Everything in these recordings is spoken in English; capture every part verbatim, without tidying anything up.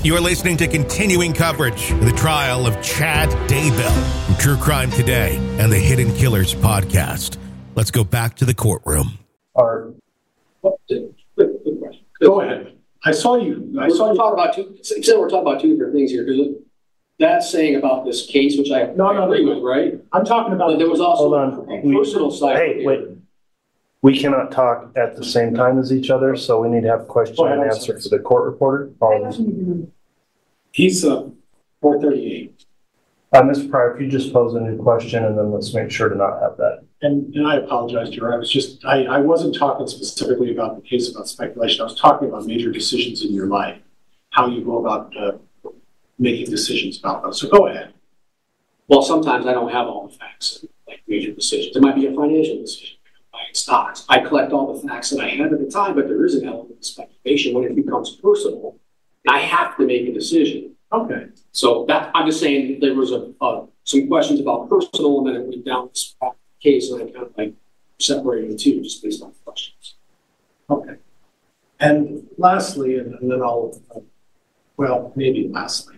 You are listening to continuing coverage of the trial of Chad Daybell from True Crime Today and the Hidden Killers podcast. Let's go back to the courtroom. Our, quick, quick question. Go ahead. I saw you. I we're saw you. talking about two. Except we're talking about two different things here. Because that's saying about this case, which I No, no, agree no. with, right? I'm talking about. But there was also Hold a on. We- personal side. Hey, here. wait. We cannot talk at the same time as each other, so we need to have a question Go ahead, and I'm answer sorry. for the court reporter. Um, He's uh, four thirty-eight. uh, Mister Pryor, if you just pose a new question, and then let's make sure to not have that. And, and I apologize, Jerry. I was just, I, I wasn't talking specifically about the case about speculation. I was talking about major decisions in your life, how you go about uh, making decisions about those. So go ahead. Well, sometimes I don't have all the facts, like major decisions. It might be a financial decision, buying stocks. I collect all the facts that I had at the time, but there is an element of speculation when it becomes personal. I have to make a decision. Okay. So that I'm just saying there was a uh, some questions about personal, and then it went down this case, and I kind of like separated the two just based on the questions. Okay. And lastly, and, and then I'll, uh, well, maybe lastly,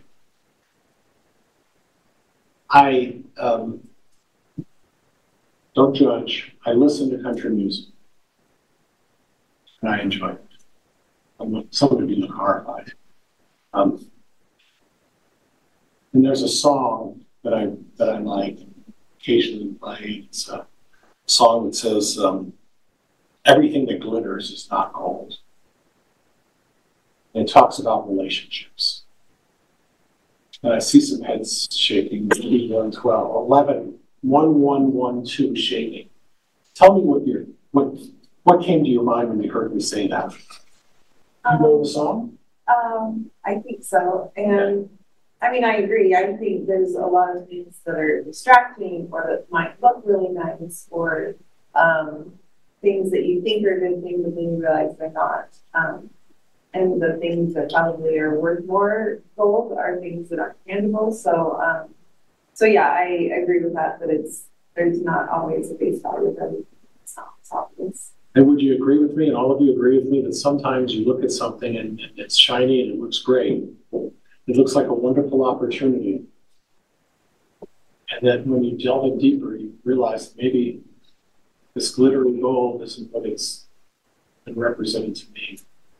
I um, don't judge. I listen to country music, and I enjoy it. I'm, some of you look horrified. Um, and there's a song that I that I like occasionally play. It's a song that says, um, "Everything that glitters is not gold." And it talks about relationships. And I see some heads shaking. one twelve, eleven, one one one two shaking. Tell me what your what what came to your mind when you heard me say that. You know the song? Um, I think so. And I mean, I agree. I think there's a lot of things that are distracting or that might look really nice or um, things that you think are good things, but then you realize they're not. Um, and the things that probably are worth more gold are things that aren't tangible. So, um, so yeah, I agree with that, that it's, there's not always a base value of everything. It's not it's obvious. And would you agree with me, and all of you agree with me, that sometimes you look at something and, and it's shiny and it looks great. It looks like a wonderful opportunity. And then when you delve in deeper, you realize that maybe this glittering gold isn't what it's been represented to me.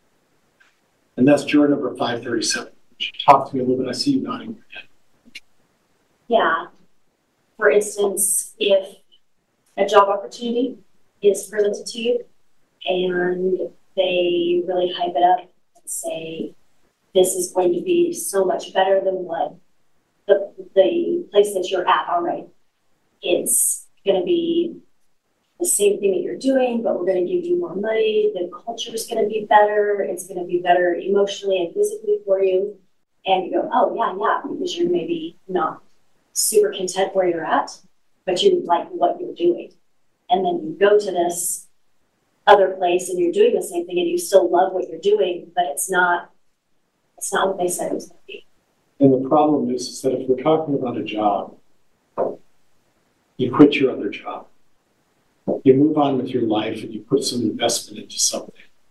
And that's juror number five thirty-seven. Would you talk to me a little bit? I see you nodding your head. Yeah. For instance, if a job opportunity is presented to you and they really hype it up and say, this is going to be so much better than what the, the place that you're at already. It's going to be the same thing that you're doing, but we're going to give you more money. The culture is going to be better. It's going to be better emotionally and physically for you. And you go, oh, yeah, yeah, because you're maybe not super content where you're at, but you like what you're doing. And then you go to this other place and you're doing the same thing and you still love what you're doing, but it's not, it's not what they said it was going to be. And the problem is, is that if we're talking about a job, you quit your other job. You move on with your life and you put some investment into something.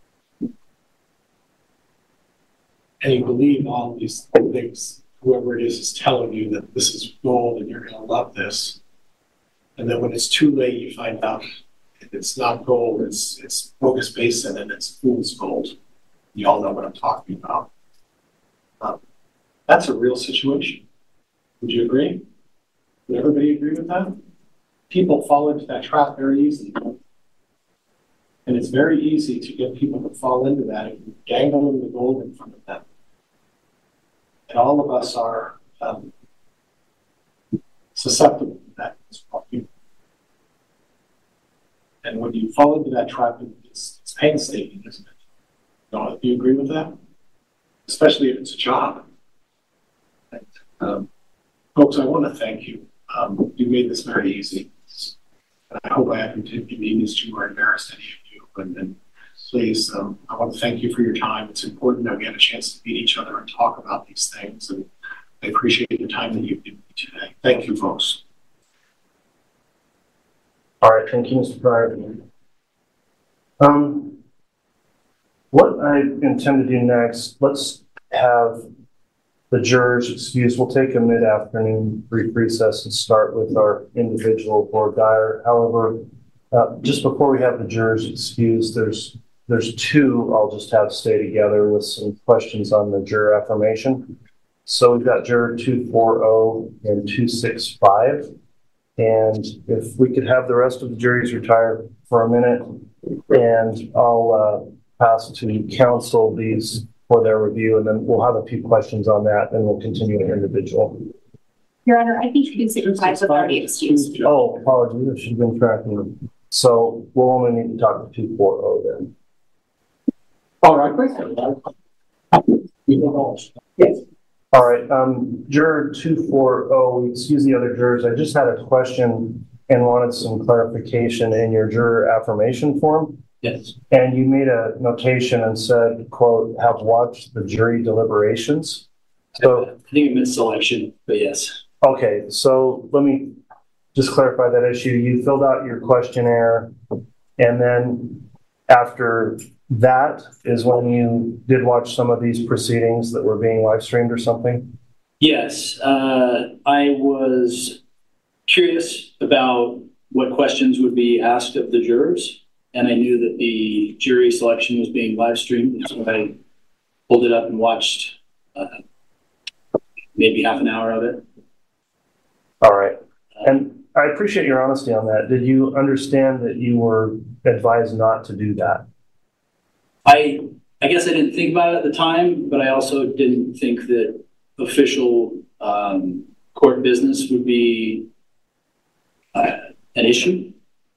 And you believe all these things, whoever it is is telling you that this is gold and you're going to love this. And then when it's too late, you find out it's not gold, it's it's Bogus Basin and it's fool's gold. You all know what I'm talking about. Um, that's a real situation. Would you agree? Would everybody agree with that? People fall into that trap very easily. And it's very easy to get people to fall into that and dangle them the gold in front of them. And all of us are um, susceptible to that. And when you fall into that trap, it's, it's painstaking, isn't it? Do you agree with that? Especially if it's a job. And, um, folks, I want to thank you. Um, you made this very easy. And I hope I haven't inconvenienced you or embarrassed any of you. And, and please, um, I want to thank you for your time. It's important that we had a chance to meet each other and talk about these things. And I appreciate the time that you've given me today. Thank you, folks. All right, thank you, Mister Pryor. Um, what I intend to do next, let's have the jurors excused, we'll take a mid-afternoon brief recess and start with our individual board dire. However, uh, just before we have the jurors excused, there's there's two I'll just have stay together with some questions on the juror affirmation. So we've got juror two forty and two sixty-five. And if we could have the rest of the juries retire for a minute, and I'll uh, pass to counsel these for their review, and then we'll have a few questions on that, and we'll continue in individual. Your Honor, I think two sixty-five was already excused. Oh, apologies, I should have been tracking them. So we'll only need to talk to two forty then. All right, great. Yes. All right, um, juror two forty, excuse the other jurors. I just had a question and wanted some clarification in your juror affirmation form. Yes. And you made a notation and said, quote, have watched the jury deliberations. So I think it meant selection, but yes. okay, so let me just clarify that issue. You filled out your questionnaire, and then after that is when you did watch some of these proceedings that were being live streamed or something? Yes, uh, I was curious about what questions would be asked of the jurors, and I knew that the jury selection was being live streamed, so I pulled it up and watched uh, maybe half an hour of it. All right. And I appreciate your honesty on that. Did you understand that you were advised not to do that? I I guess I didn't think about it at the time, but I also didn't think that official um, court business would be uh, an issue.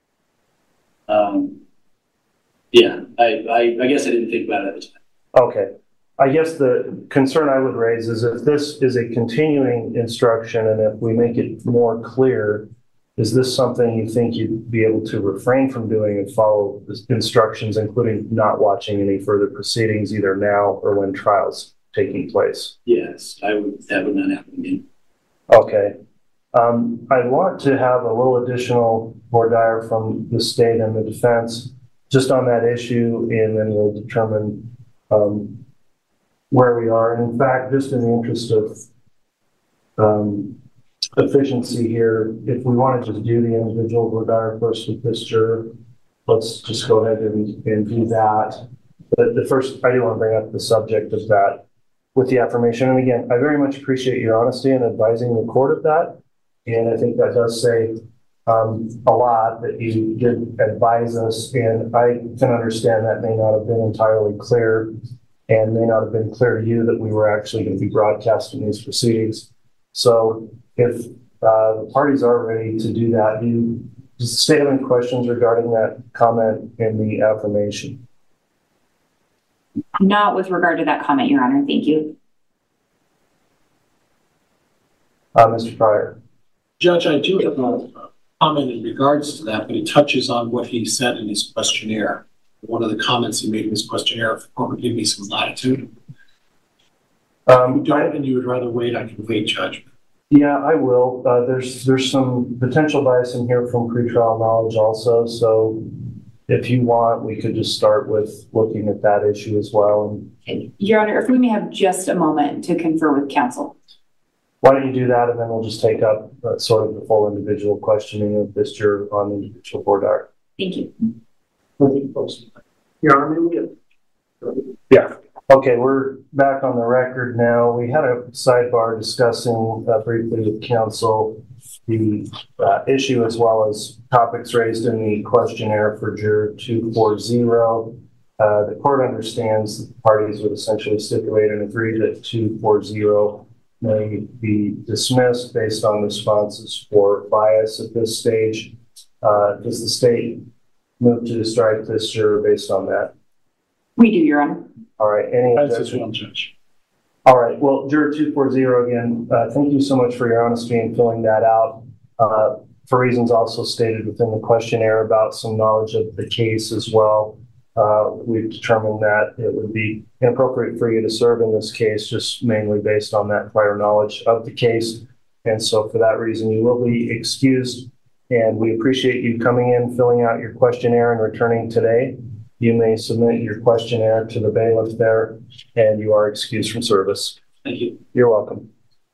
Um, yeah, I, I, I guess I didn't think about it at the time. Okay. I guess the concern I would raise is if this is a continuing instruction and if we make it more clear, is this something you think you'd be able to refrain from doing and follow the instructions, including not watching any further proceedings either now or when trials taking place? Yes, I would. That would not happen again. Okay. Um, I want to have a little additional voir dire from the state and the defense just on that issue, and then we'll determine um, where we are. And in fact, just in the interest of um, efficiency here, if we want to just do the individual voir dire first with this juror, let's just go ahead and, and do that. But the first, I do want to bring up the subject of that with the affirmation. And again, I very much appreciate your honesty in advising the court of that. And I think that does say um, a lot that you did advise us. And I can understand that may not have been entirely clear and may not have been clear to you that we were actually going to be broadcasting these proceedings. So if uh, the parties are ready to do that, do you does the state have any questions regarding that comment in the affirmation? Not with regard to that comment, Your Honor. Thank you. Uh, Mister Pryor. Judge, I do have a comment in regards to that, but it touches on what he said in his questionnaire. One of the comments he made in his questionnaire, if the court would give me some latitude. Um, you don't, and you would rather wait, I can wait, Judge. Yeah, I will. Uh, there's there's some potential bias in here from pretrial knowledge also. So if you want, we could just start with looking at that issue as well. And Your Honor, if we may have just a moment to confer with counsel. Why don't you do that, and then we'll just take up uh, sort of the full individual questioning of this juror on the individual voir dire. Thank you. Your Honor, may we get... Yeah. Okay, we're back on the record now. We had a sidebar discussing uh, briefly with counsel the uh, issue as well as topics raised in the questionnaire for juror two forty. Uh, the court understands that the parties would essentially stipulate and agree that two forty may be dismissed based on responses for bias at this stage. Uh, does the state move to strike this juror based on that? We do, Your Honor. All right. Any objection? Judge. All right. Well, juror two forty again, uh, thank you so much for your honesty in filling that out. Uh, for reasons also stated within the questionnaire about some knowledge of the case as well. Uh, we've determined that it would be inappropriate for you to serve in this case, just mainly based on that prior knowledge of the case. And so for that reason, you will be excused. And we appreciate you coming in, filling out your questionnaire and returning today. You may submit your questionnaire to the bailiff there, and you are excused from service. Thank you. You're welcome.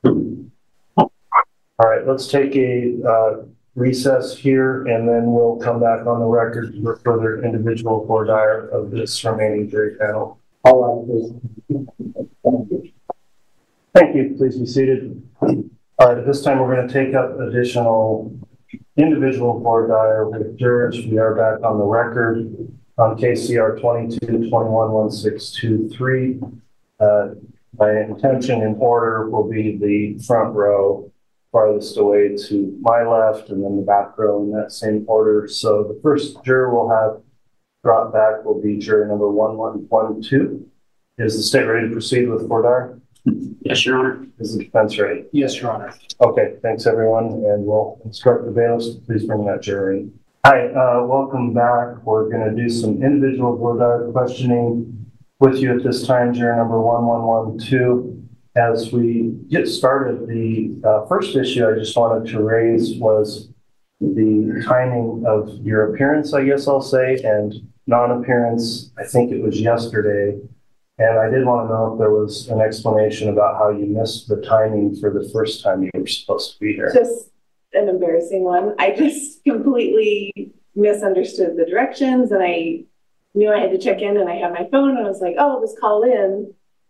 All right, let's take a uh, recess here, and then we'll come back on the record for further individual voir dire of this remaining jury panel. All right, please. Thank you. Please be seated. All right, at this time, we're going to take up additional individual voir dire with jurors. We are back on the record on K C R twenty-two twenty-one one six two three. Uh, my intention in order will be the front row farthest away to my left, and then the back row in that same order. So the first juror we'll have brought back will be juror number one one one two. Is the state ready to proceed with voir dire? Yes, Your Honor. Is the defense ready? Yes, Your Honor. Okay, thanks everyone, and we'll instruct the bailiffs to please bring that juror in. Hi, uh, welcome back. We're going to do some individual voir dire questioning with you at this time, juror number one one one two. As we get started, the uh, first issue I just wanted to raise was the timing of your appearance, I guess I'll say, and non-appearance. I think it was yesterday. And I did want to know if there was an explanation about how you missed the timing for the first time you were supposed to be here. Just an embarrassing one. I just completely misunderstood the directions, and I knew I had to check in, and I had my phone, and I was like, oh, let's call in,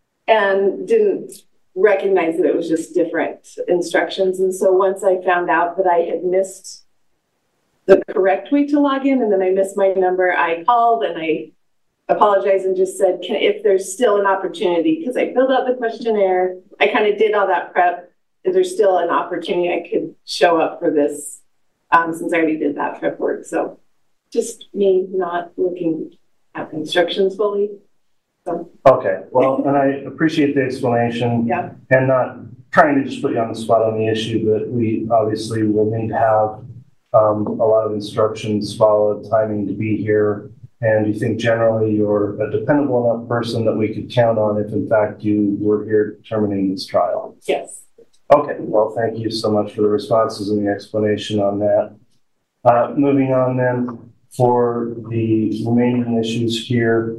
and didn't recognize that it was just different instructions. And so once I found out that I had missed the correct way to log in, and then I missed my number, I called and I apologized and just said, can, if there's still an opportunity, because I filled out the questionnaire, I kind of did all that prep. If there's still an opportunity, I could show up for this, um, since I already did that prep work. So just me not looking at the instructions fully. So. Okay, well, and I appreciate the explanation. Yeah. And not trying to just put you on the spot on the issue, but we obviously will need to have um, a lot of instructions followed, timing to be here. And you think generally you're a dependable enough person that we could count on if in fact you were here determining this trial? Yes. Okay, well, thank you so much for the responses and the explanation on that. Uh, moving on then, for the remaining issues here,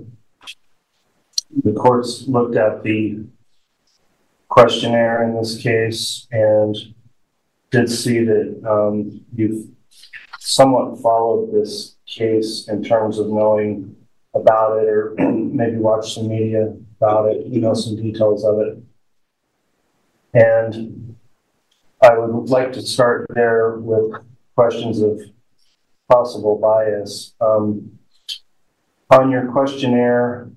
the courts looked at the questionnaire in this case and did see that um, you've somewhat followed this case in terms of knowing about it, or maybe watched some media about it, you know, some details of it. And I would like to start there with questions of possible bias. Um, on your questionnaire,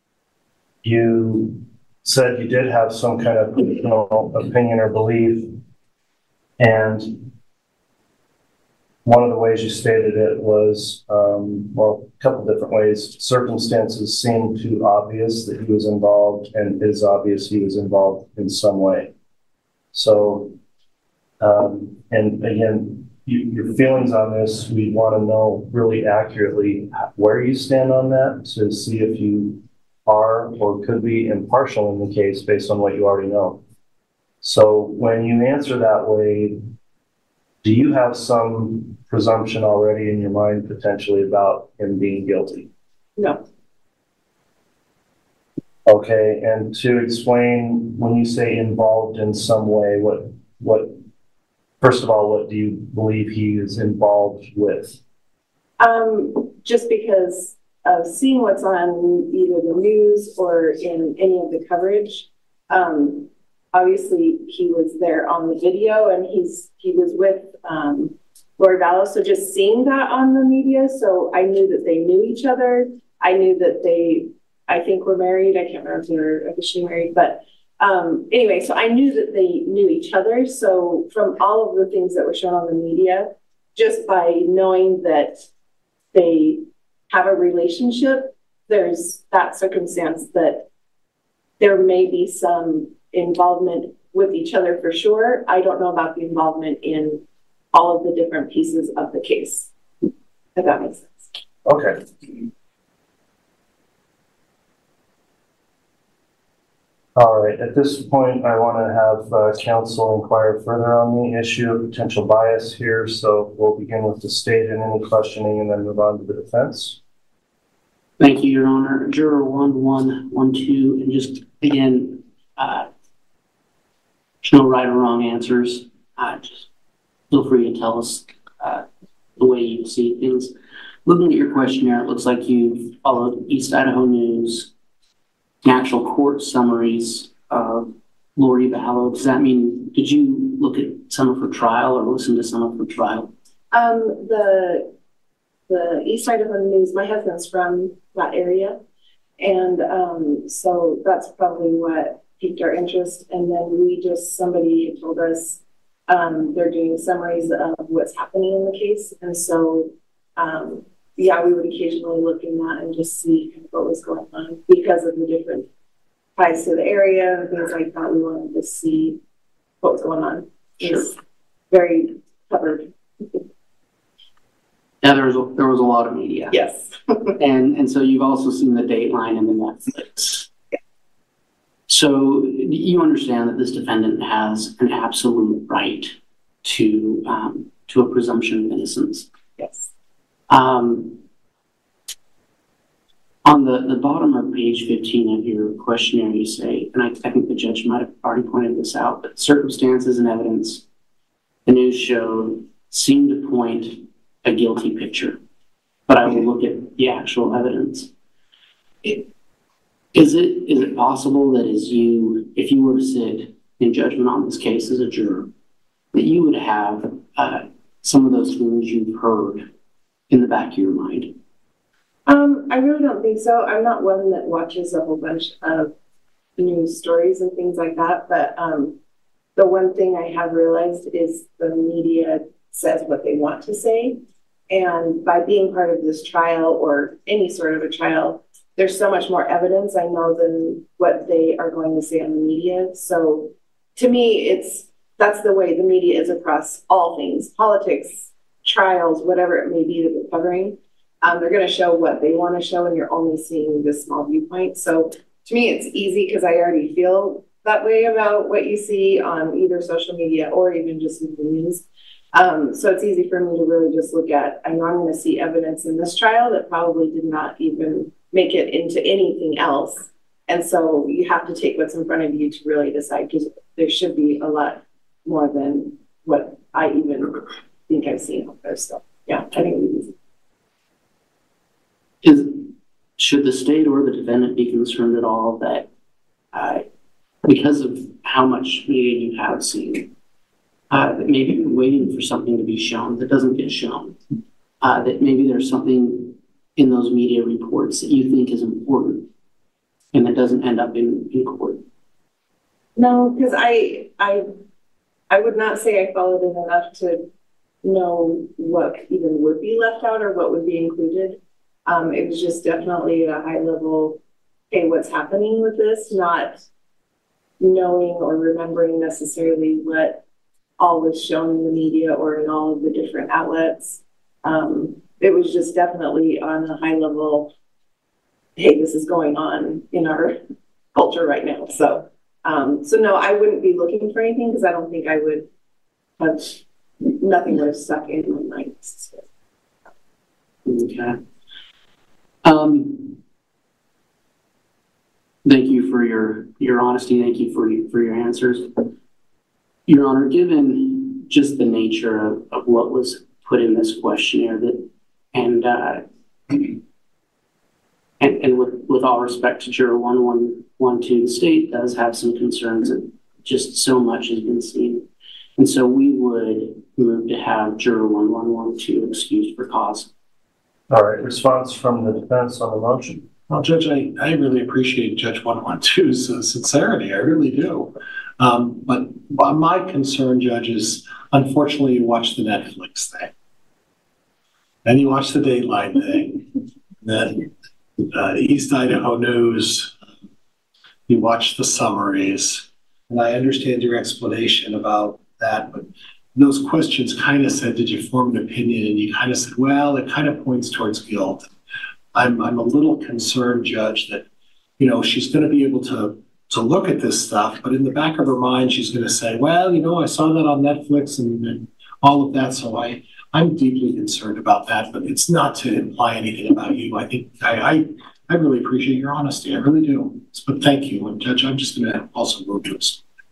you said you did have some kind of personal opinion or belief, and one of the ways you stated it was, um, well, a couple different ways. Circumstances seemed too obvious that he was involved, and it is obvious he was involved in some way. So, um, and again, you, your feelings on this, we want to know really accurately where you stand on that to see if you are or could be impartial in the case based on what you already know. So when you answer that way, do you have some presumption already in your mind potentially about him being guilty? No. Okay, and to explain, when you say involved in some way, what, what, first of all, what do you believe he is involved with? Um, just because of seeing what's on either the news or in any of the coverage, um, obviously he was there on the video, and he's he was with um, Lori Vallow. So just seeing that on the media, so I knew that they knew each other. I knew that they, I think, were married. I can't remember if they were officially married, but um, anyway, so I knew that they knew each other. So from all of the things that were shown on the media, just by knowing that they have a relationship, there's that circumstance that there may be some involvement with each other for sure. I don't know about the involvement in all of the different pieces of the case, if that makes sense. Okay. All right, at this point, I want to have uh, counsel inquire further on the issue of potential bias here. So we'll begin with the state and any questioning and then move on to the defense. Thank you, Your Honor. Juror one one one two, and just again, uh, no right or wrong answers. Uh, just feel free to tell us uh, the way you see things. Looking at your questionnaire, it looks like you've followed East Idaho News, actual court summaries of Lori Vallow. Does that mean, did you look at some of her trial or listen to some of her trial? Um, the the East Idaho News, my husband's from that area. And um, so that's probably what piqued our interest. And then we just, somebody told us um, they're doing summaries of what's happening in the case. And so, um, yeah, we would occasionally look in that and just see kind of what was going on because of the different ties to the area and things like that. We wanted to see what was going on. Sure. It's very covered. Yeah, there was a, there was a lot of media. Yes. and and so you've also seen the Dateline and the Netflix. Yeah. So you understand that this defendant has an absolute right to um, to a presumption of innocence. Yes. Um, on the, the bottom of page fifteen of your questionnaire, you say, and I, I think the judge might have already pointed this out, but circumstances and evidence the news show seem to point a guilty picture, but I will look at the actual evidence. It, is it is it possible that as you, if you were to sit in judgment on this case as a juror, that you would have uh, some of those things you've heard in the back of your mind? Um, I really don't think so. I'm not one that watches a whole bunch of news stories and things like that, but um, the one thing I have realized is the media says what they want to say. And by being part of this trial or any sort of a trial, there's so much more evidence I know than what they are going to say on the media. So to me, it's that's the way the media is across all things, politics, trials, whatever it may be that we're covering. Um, they're going to show what they want to show, and you're only seeing this small viewpoint. So to me, it's easy because I already feel that way about what you see on either social media or even just in the news. Um, so it's easy for me to really just look at, I know I'm going to see evidence in this trial that probably did not even make it into anything else. And so you have to take what's in front of you to really decide, because there should be a lot more than what I even think I've seen out there. So yeah, I think it's easy. Is, should the state or the defendant be concerned at all that uh, because of how much media you have seen, uh, that maybe you're waiting for something to be shown that doesn't get shown, uh, that maybe there's something in those media reports that you think is important and that doesn't end up in, in court? No, because I, I, I would not say I followed it enough to know what even would be left out or what would be included. Um, it was just definitely a high level, hey, what's happening with this, not knowing or remembering necessarily what all was shown in the media or in all of the different outlets. Um, it was just definitely on a high level, hey, this is going on in our culture right now. So, um, so no, I wouldn't be looking for anything because I don't think I would have, nothing would have stuck in my mind. Okay. Um, thank you for your, your honesty. Thank you for, for your answers. Your Honor, given just the nature of, of what was put in this questionnaire, that and uh, and, and with, with all respect to Juror one one one two, the state does have some concerns that just so much has been seen. And so we would move to have Juror one one one two excused for cause. All right, response from the defense on the motion. Well, Judge, I, I really appreciate Judge one one two's uh, sincerity. I really do. Um, but my concern, Judge, is unfortunately you watch the Netflix thing. Then you watch the Dateline thing. Then uh, East Idaho News. You watch the summaries. And I understand your explanation about that, but those questions kind of said, did you form an opinion? And you kind of said, well, it kind of points towards guilt. I'm, I'm a little concerned, Judge, that, you know, she's going to be able to, to look at this stuff, but in the back of her mind, she's going to say, well, you know, I saw that on Netflix and, and all of that. So I, I'm deeply concerned about that, but it's not to imply anything about you. I think I, I, I really appreciate your honesty. I really do. But thank you. And Judge, I'm just going to also move to this.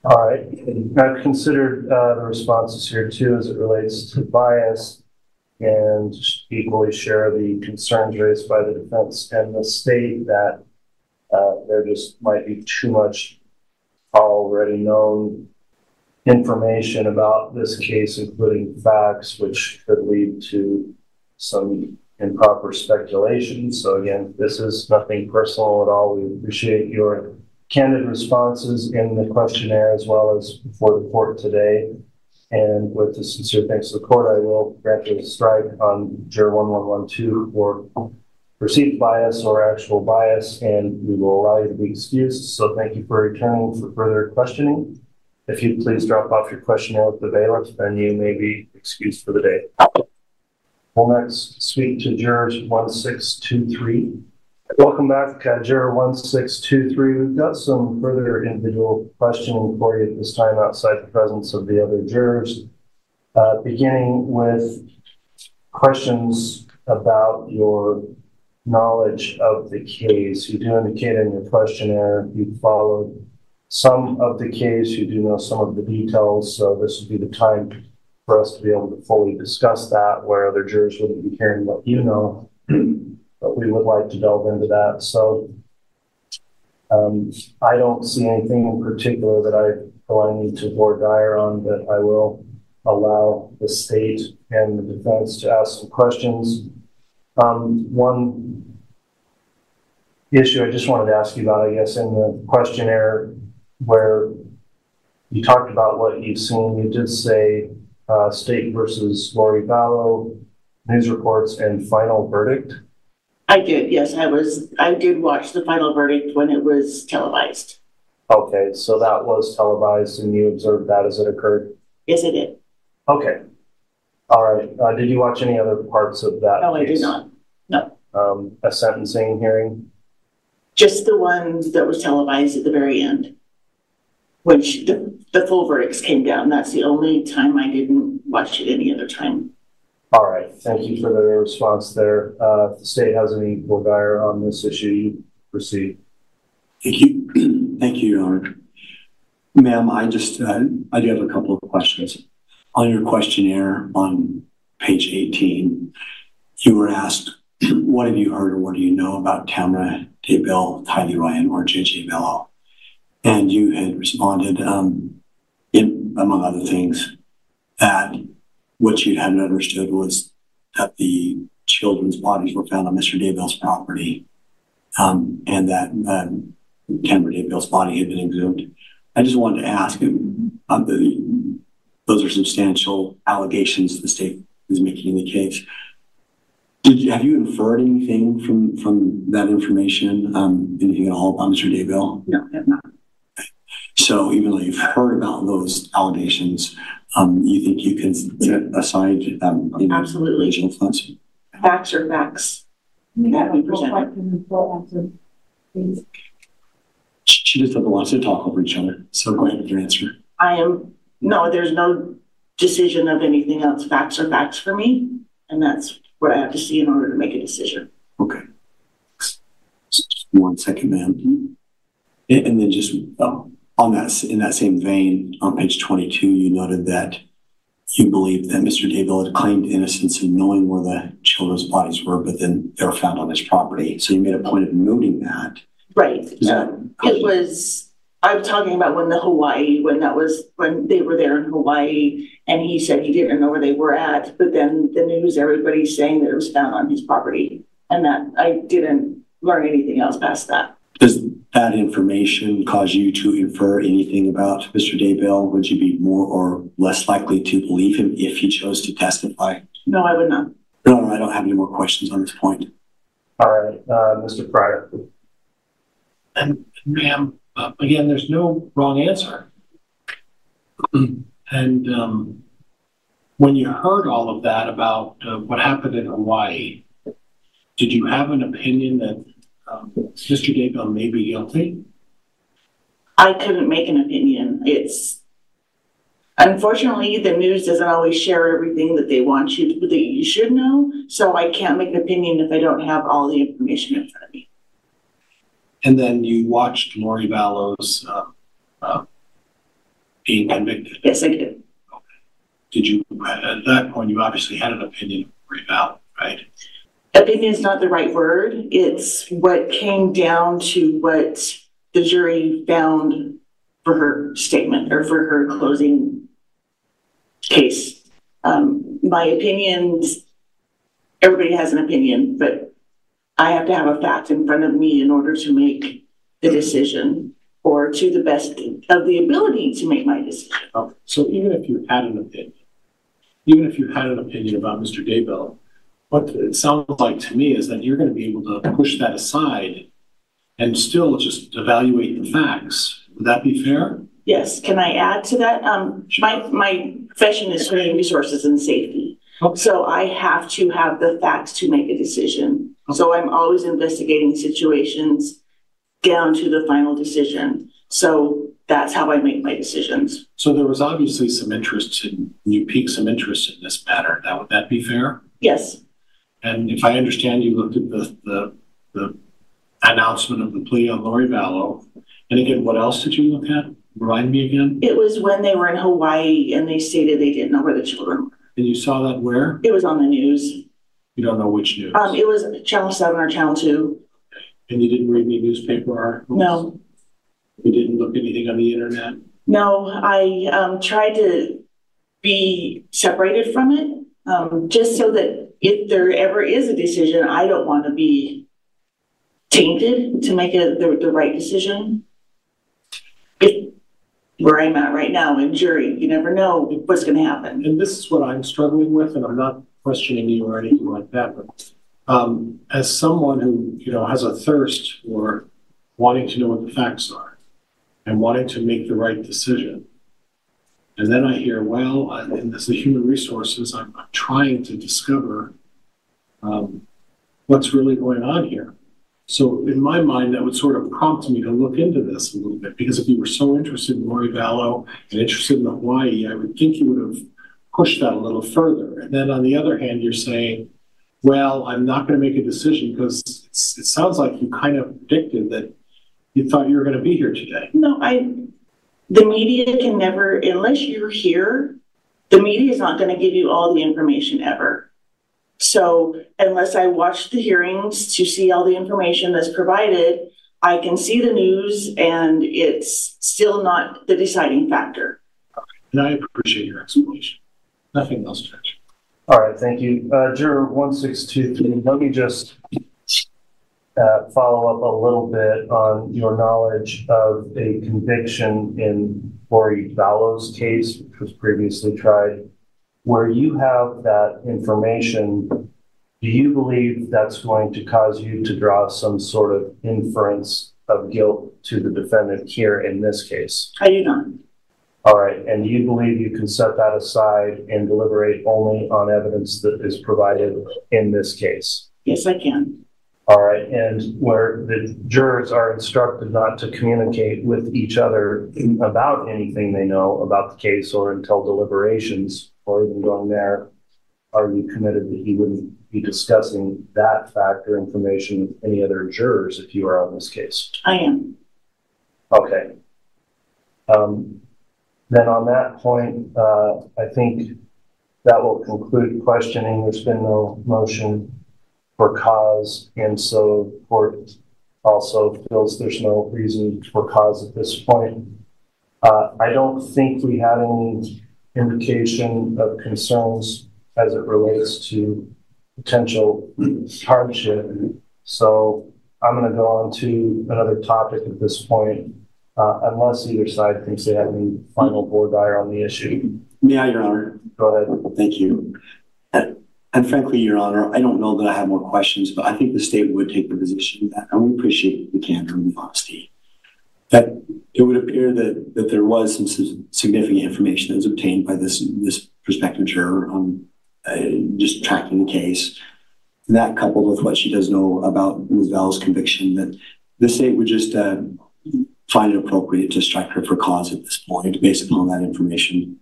All right. I've considered uh, the responses here too as it relates to bias and equally share the concerns raised by the defense and the state that uh, there just might be too much already known information about this case, including facts, which could lead to some improper speculation. So again, this is nothing personal at all. We appreciate your candid responses in the questionnaire as well as before the court today. And with the sincere thanks to the court, I will grant a strike on juror one one one two for perceived bias or actual bias, and we will allow you to be excused. So thank you for returning for further questioning. If you'd please drop off your questionnaire with the bailiff, then you may be excused for the day. We'll next speak to jurors one six two three. Welcome back, uh, juror one six two three. We've got some further individual questioning for you at this time outside the presence of the other jurors, uh, beginning with questions about your knowledge of the case. You do indicate in your questionnaire you followed some of the case, you do know some of the details, so this would be the time for us to be able to fully discuss that, where other jurors wouldn't be hearing what you know. But we would like to delve into that. So um, I don't see anything in particular that I feel I need to voir dire on, but I will allow the state and the defense to ask some questions. Um, one issue I just wanted to ask you about, I guess, in the questionnaire where you talked about what you've seen, you did say uh, State versus Lori Vallow, news reports, and final verdict. I did, yes. I was, I did watch the final verdict when it was televised. Okay, so that was televised and you observed that as it occurred? Yes, I did. Okay. All right. Uh, did you watch any other parts of that No, case? I did not. No. Um, a sentencing hearing? Just the one that was televised at the very end. When she, the, the full verdicts came down. That's the only time I didn't watch it any other time. All right. Thank you for the response there. Uh, if the state has any voir dire on this issue, you proceed. Thank you. Thank you, Your Honor. Ma'am, I just, uh, I do have a couple of questions. On your questionnaire on page eighteen, you were asked, what have you heard or what do you know about Tamara Daybell, Tylee Ryan, or J J Bello? And you had responded, um, in, among other things, that what you hadn't understood was that the children's bodies were found on Mister Daybell's property, um, and that um, Tamara Daybell's body had been exhumed. I just wanted to ask, um, the, those are substantial allegations the state is making in the case. Did you, have you inferred anything from, from that information, um, anything at all about Mister Daybell? No, I have not. So even though you've heard about those allegations, um, you think you can set aside um, absolutely influence? Facts are facts. That we presented. She just doesn't want us to talk over each other. So go ahead with your answer. I am, no, there's no decision of anything else. Facts are facts for me. And that's what I have to see in order to make a decision. Okay. Just one second, ma'am. And then just um, on that, in that same vein, on page twenty-two, you noted that you believe that Mister Daybell had claimed innocence in knowing where the children's bodies were, but then they were found on his property. So you made a point of noting that. Right. Um, it was, I was talking about when the Hawaii, when that was, when they were there in Hawaii, and he said he didn't know where they were at, but then the news, everybody's saying that it was found on his property, and that I didn't learn anything else past that. Does that information cause you to infer anything about Mister Daybell? Would you be more or less likely to believe him if he chose to testify? No, I would not. No, no, I don't have any more questions on this point. All right, uh, Mister Pryor. And ma'am, uh, again, there's no wrong answer. And um, when you heard all of that about uh, what happened in Hawaii, did you have an opinion that um, Mister Daybell may be guilty? I couldn't make an opinion. It's, unfortunately, the news doesn't always share everything that they want you to, that you should know. So I can't make an opinion if I don't have all the information in front of me. And then you watched Lori Vallow's uh, uh, being convicted? Yes, I did. Did you, at that point, you obviously had an opinion of Lori Vallow, right? Opinion is not the right word. It's what came down to what the jury found for her statement or for her closing case. Um, my opinions, everybody has an opinion, but I have to have a fact in front of me in order to make the decision, or to the best of the ability to make my decision. Oh, so even if you had an opinion, even if you had an opinion about Mister Daybell, what it sounds like to me is that you're going to be able to push that aside and still just evaluate the facts. Would that be fair? Yes. Can I add to that? Um, my, my profession is human resources and safety. Okay. So I have to have the facts to make a decision. Okay. So I'm always investigating situations down to the final decision. So that's how I make my decisions. So there was obviously some interest in, you piqued some interest in this matter. Now, would that be fair? Yes. And if I understand, you looked at the, the, the announcement of the plea on Lori Vallow. And again, what else did you look at? Remind me again. It was when they were in Hawaii and they stated they didn't know where the children were. And you saw that where? It was on the news. You don't know which news? Um, it was Channel seven or Channel two. And you didn't read any newspaper articles? No. You didn't look anything on the internet? No, I um, tried to be separated from it, um, just so that if there ever is a decision, I don't want to be tainted to make a, the, the right decision. If, where I'm at right now in jury, you never know what's going to happen. And this is what I'm struggling with, and I'm not questioning you or anything like that, but um, as someone who, you know, has a thirst for wanting to know what the facts are and wanting to make the right decision, and then I hear, well, I, and as a human resources, I'm, I'm trying to discover um, what's really going on here. So in my mind, that would sort of prompt me to look into this a little bit, because if you were so interested in Lori Vallow and interested in the Hawaii, I would think you would have pushed that a little further. And then on the other hand, you're saying, well, I'm not going to make a decision because it's, it sounds like you kind of predicted that you thought you were going to be here today. No, I, the media can never, unless you're here, the media is not going to give you all the information ever. So unless I watch the hearings to see all the information that's provided, I can see the news and it's still not the deciding factor. And I appreciate your explanation. Nothing else, Judge. All right, thank you. Uh, Juror one six two three, let me just uh, follow up a little bit on your knowledge of a conviction in Lori Vallow's case, which was previously tried. Where you have that information, do you believe that's going to cause you to draw some sort of inference of guilt to the defendant here in this case? I do not. All right, and do you believe you can set that aside and deliberate only on evidence that is provided in this case? Yes, I can. All right, and where the jurors are instructed not to communicate with each other about anything they know about the case or until deliberations, or even going there, are you committed that you wouldn't be discussing that factor information with any other jurors if you are on this case? I am. Okay. Um, then on that point, uh, I think that will conclude questioning. There's been no motion for cause, and so the court also feels there's no reason for cause at this point. Uh, I don't think we had any indication of concerns as it relates to potential hardship. So I'm going to go on to another topic at this point, uh, unless either side thinks they have any final board dire on the issue. May I, Your Honor? Go ahead. Thank you. And, and frankly, Your Honor, I don't know that I have more questions, but I think the state would take the position that, and we appreciate the candor and the honesty, that it would appear that, that there was some significant information that was obtained by this, this prospective juror on uh, just tracking the case. And that coupled with what she does know about Miz Vallow's conviction, that the state would just uh, find it appropriate to strike her for cause at this point based upon that information.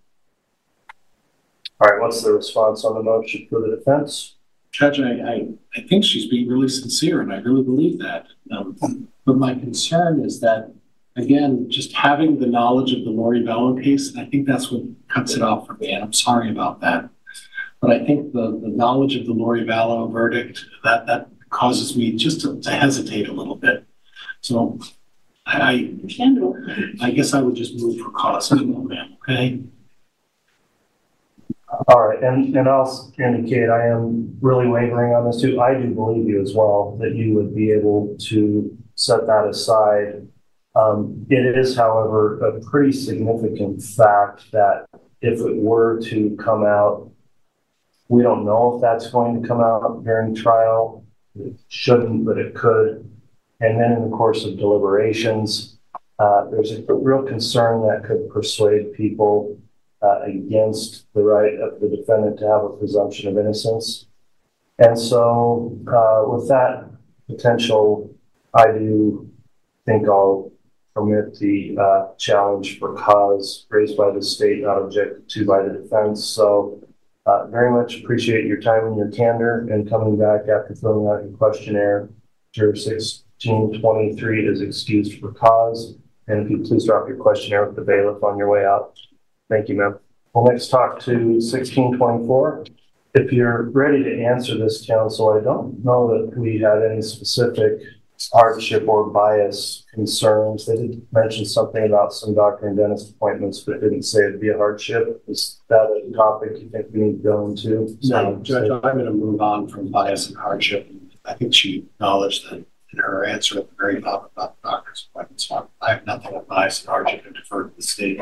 All right, what's the response on the motion for the defense? Judge, I, I, I think she's being really sincere, and I really believe that. Um, but my concern is that again, just having the knowledge of the Lori Vallow case, and I think that's what cuts it off for me, and I'm sorry about that. But I think the, the knowledge of the Lori Vallow verdict, that, that causes me just to, to hesitate a little bit. So I, I guess I would just move for cause as well, ma'am, okay? All right, and, and I'll indicate I am really wavering on this too. I do believe you as well, that you would be able to set that aside. Um, it is, however, a pretty significant fact that if it were to come out, we don't know if that's going to come out during trial. It shouldn't, but it could. And then in the course of deliberations, uh, there's a real concern that could persuade people uh, against the right of the defendant to have a presumption of innocence. And so uh, with that potential, I do think I'll permit the uh, challenge for cause raised by the state, not objected to by the defense. So uh, very much appreciate your time and your candor and coming back after filling out your questionnaire. Juror sixteen twenty-three is excused for cause. And if you please drop your questionnaire with the bailiff on your way out. Thank you, ma'am. We'll next talk to sixteen twenty-four. If you're ready to answer this, counsel, I don't know that we had any specific hardship or bias concerns. They did mention something about some doctor and dentist appointments, but didn't say it'd be a hardship. Is that a topic you think we need to go into? No, Judge, I'm going to move on from bias and hardship. I think she acknowledged that in her answer at the very top about the doctor's appointments. So I have nothing with bias and hardship to defer to the state.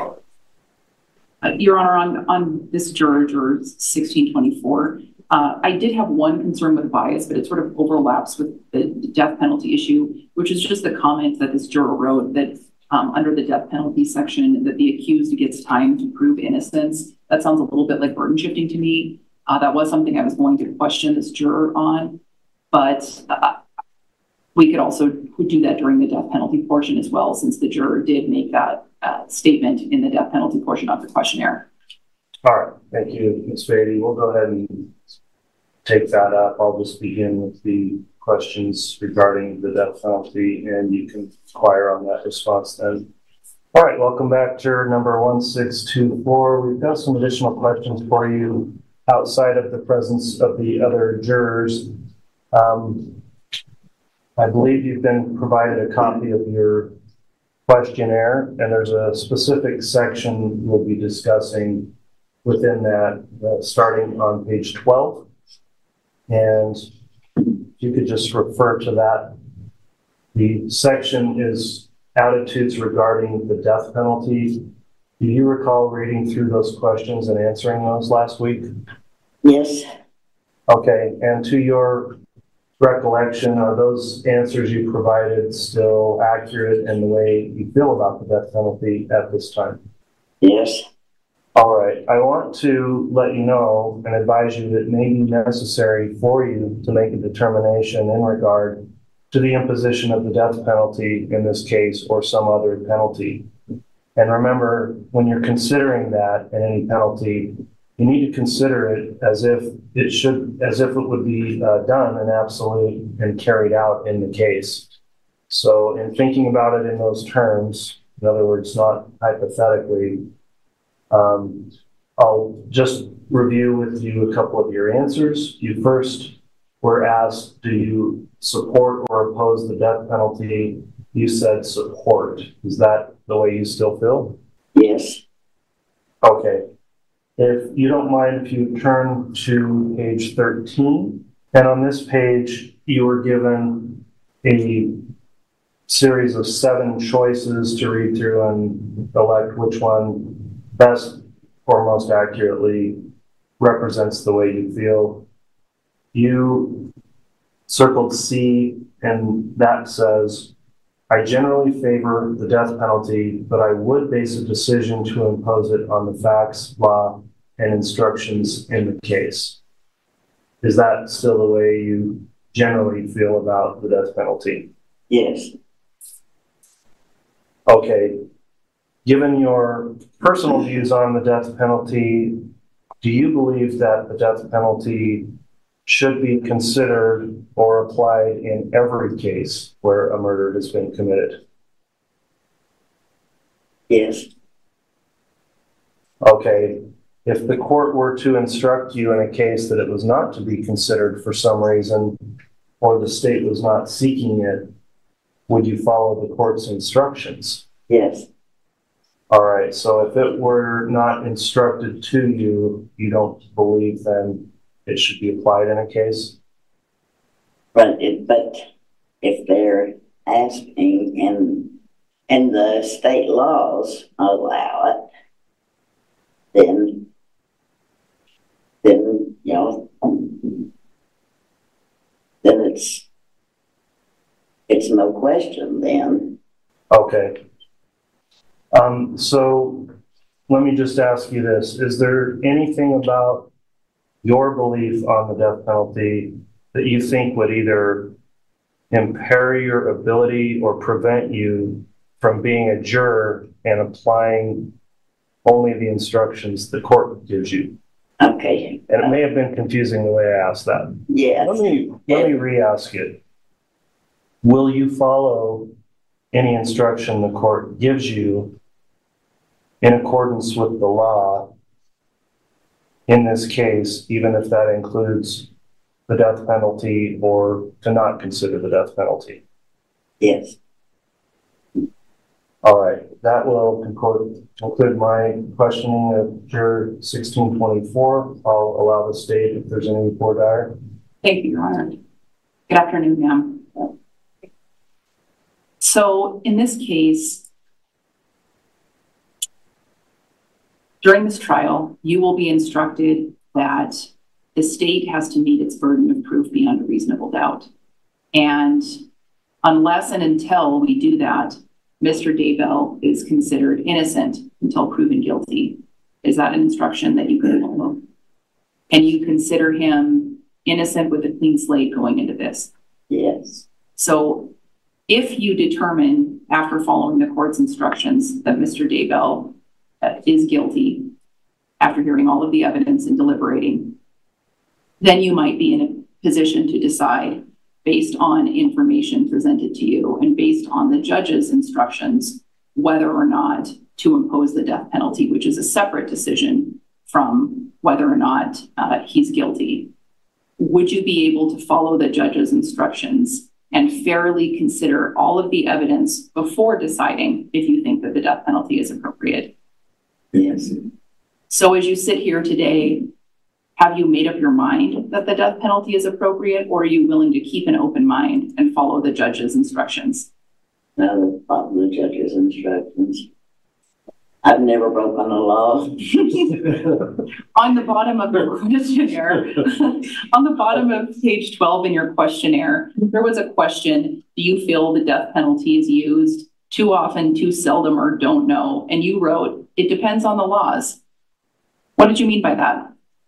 Uh, Your Honor, on, on this juror, juror sixteen twenty-four, uh, I did have one concern with bias, but it sort of overlaps with the death penalty issue, which is just the comment that this juror wrote that um, under the death penalty section, that the accused gets time to prove innocence. That sounds a little bit like burden shifting to me. Uh, that was something I was going to question this juror on, but uh, we could also do that during the death penalty portion as well, since the juror did make that uh, statement in the death penalty portion of the questionnaire. All right, thank you, Miz Beatty. We'll go ahead and take that up. I'll just begin with the questions regarding the death penalty, and you can inquire on that response then. All right, welcome back, juror number one six two four. We've got some additional questions for you outside of the presence of the other jurors. Um, I believe you've been provided a copy of your questionnaire, and there's a specific section we'll be discussing within that, uh, starting on page twelve. And if you could just refer to that. The section is attitudes regarding the death penalty. Do you recall reading through those questions and answering those last week? Yes. Okay, and to your recollection, are those answers you provided still accurate in the way you feel about the death penalty at this time? Yes. All right. I want to let you know and advise you that it may be necessary for you to make a determination in regard to the imposition of the death penalty in this case or some other penalty. And remember, when you're considering that and any penalty, you need to consider it as if it should, as if it would be uh, done and absolute and carried out in the case. So in thinking about it in those terms, in other words, not hypothetically, um, I'll just review with you a couple of your answers. You first were asked, do you support or oppose the death penalty? You said support. Is that the way you still feel? Yes. Okay. If you don't mind, if you turn to page thirteen, and on this page, you were given a series of seven choices to read through and elect which one best or most accurately represents the way you feel. You circled C, and that says, I generally favor the death penalty, but I would base a decision to impose it on the facts, law, and instructions in the case. Is that still the way you generally feel about the death penalty? Yes. Okay. Given your personal views on the death penalty, do you believe that the death penalty should be considered or applied in every case where a murder has been committed? Yes. Okay, if the court were to instruct you in a case that it was not to be considered for some reason, or the state was not seeking it, would you follow the court's instructions? Yes. All right, so if it were not instructed to you, you don't believe then it should be applied in a case? But it, but if they're asking and, and the state laws allow it, then, then, you know, then it's, it's no question then. Okay. Um, so let me just ask you this. Is there anything about your belief on the death penalty that you think would either impair your ability or prevent you from being a juror and applying only the instructions the court gives you? Okay. And it may have been confusing the way I asked that. Yes. Let me, let me re-ask it. Will you follow any instruction the court gives you in accordance with the law in this case, even if that includes the death penalty or to not consider the death penalty? Yes. All right, that will conclude, conclude my questioning of Juror sixteen twenty-four. I'll allow the state if there's any for dire. Thank you, Your Honor. Good afternoon, ma'am. So in this case, during this trial, you will be instructed that the state has to meet its burden of proof beyond a reasonable doubt. And unless and until we do that, Mister Daybell is considered innocent until proven guilty. Is that an instruction that you can follow? And you consider him innocent with a clean slate going into this? Yes. So if you determine after following the court's instructions that Mister Daybell uh, is guilty after hearing all of the evidence and deliberating, then you might be in a position to decide based on information presented to you and based on the judge's instructions, whether or not to impose the death penalty, which is a separate decision from whether or not uh, he's guilty. Would you be able to follow the judge's instructions and fairly consider all of the evidence before deciding if you think that the death penalty is appropriate? Yes. So as you sit here today, have you made up your mind that the death penalty is appropriate, or are you willing to keep an open mind and follow the judge's instructions? No, follow the judge's instructions. I've never broken the law. On the bottom of the questionnaire, on the bottom of page twelve in your questionnaire, there was a question: do you feel the death penalty is used too often, too seldom, or don't know? And you wrote, it depends on the laws. What did you mean by that?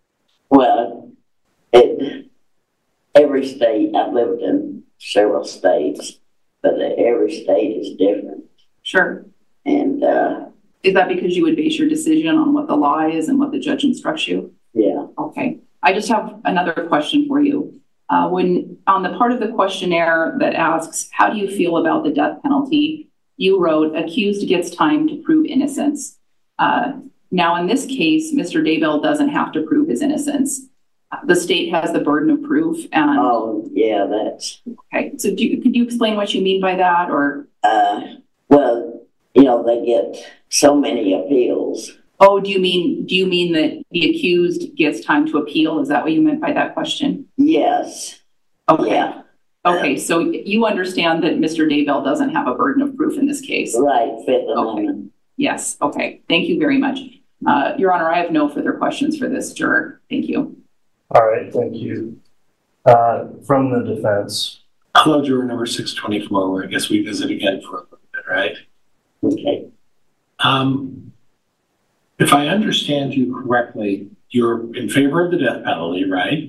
Well, it, every state, I've lived in several states, but every state is different. Sure. And, uh, is that because you would base your decision on what the law is and what the judge instructs you? Yeah. Okay. I just have another question for you. Uh, when on the part of the questionnaire that asks, how do you feel about the death penalty? You wrote, accused gets time to prove innocence. Uh, Now, in this case, Mister Daybell doesn't have to prove his innocence. The state has the burden of proof. And oh, yeah, that's okay. So, do you, could you explain what you mean by that, or? Uh, well, you know, they get so many appeals. Oh, do you mean do you mean that the accused gets time to appeal? Is that what you meant by that question? Yes. Okay. Yeah. Okay, so you understand that Mister Daybell doesn't have a burden of proof in this case, right? Fifth Amendment. Okay. Yes. Okay. Thank you very much. Uh, Your Honor, I have no further questions for this juror. Thank you. All right. Thank you. Uh, from the defense. Hello, juror number six twenty-four, where I guess we visit again for a little bit, right? Okay. Um, if I understand you correctly, you're in favor of the death penalty, right?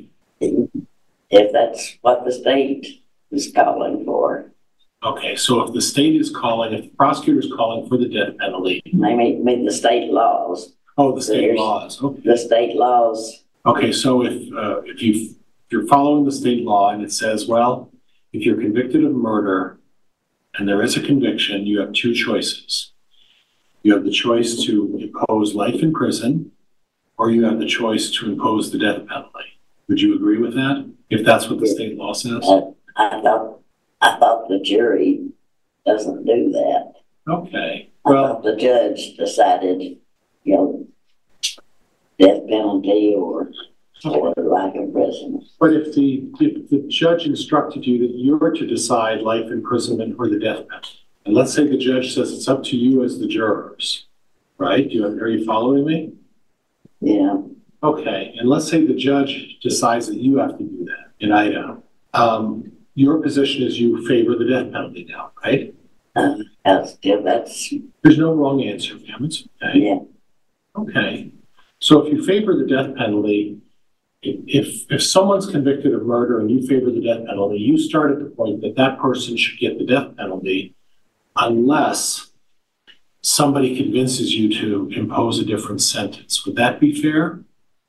If that's what the state is calling for. Okay, so if the state is calling, if the prosecutor is calling for the death penalty. I mean, mean the state laws. Oh, the state There's laws. Okay. The state laws. Okay, so if uh, if you if you're following the state law and it says, well, if you're convicted of murder and there is a conviction, you have two choices. You have the choice to impose life in prison, or you have the choice to impose the death penalty. Would you agree with that, if that's what the state law says? I, I thought, I thought the jury doesn't do that. Okay, I well, thought the judge decided, you know, death penalty or, or life in prison. but if the, if the judge instructed you that you're to decide life imprisonment or the death penalty, and let's say the judge says it's up to you as the jurors, right? You, are you following me? Yeah. Okay, and let's say the judge decides that you have to do that in Idaho. Um, your position is you favor the death penalty now, right? Uh, that's, yeah, that's. There's no wrong answer, ma'am. It's okay. Yeah. Okay. So if you favor the death penalty, if if someone's convicted of murder and you favor the death penalty, you start at the point that that person should get the death penalty unless somebody convinces you to impose a different sentence. Would that be fair?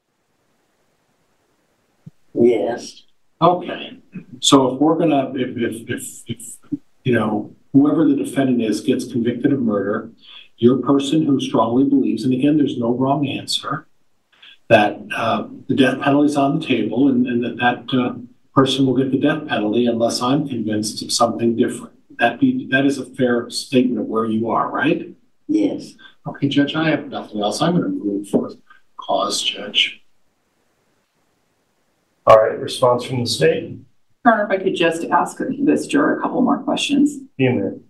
Yes. Okay. So if we're gonna, if, if, if, if, you know, whoever the defendant is gets convicted of murder, you're a person who strongly believes, and again, there's no wrong answer, that uh, the death penalty is on the table and, and that that uh, person will get the death penalty unless I'm convinced of something different. That be, that is a fair statement of where you are, right? Yes. Okay, Judge, I have nothing else. I'm going to move for cause, Judge. All right, response from the state. Your Honor, if I could just ask this juror a couple more questions. You may.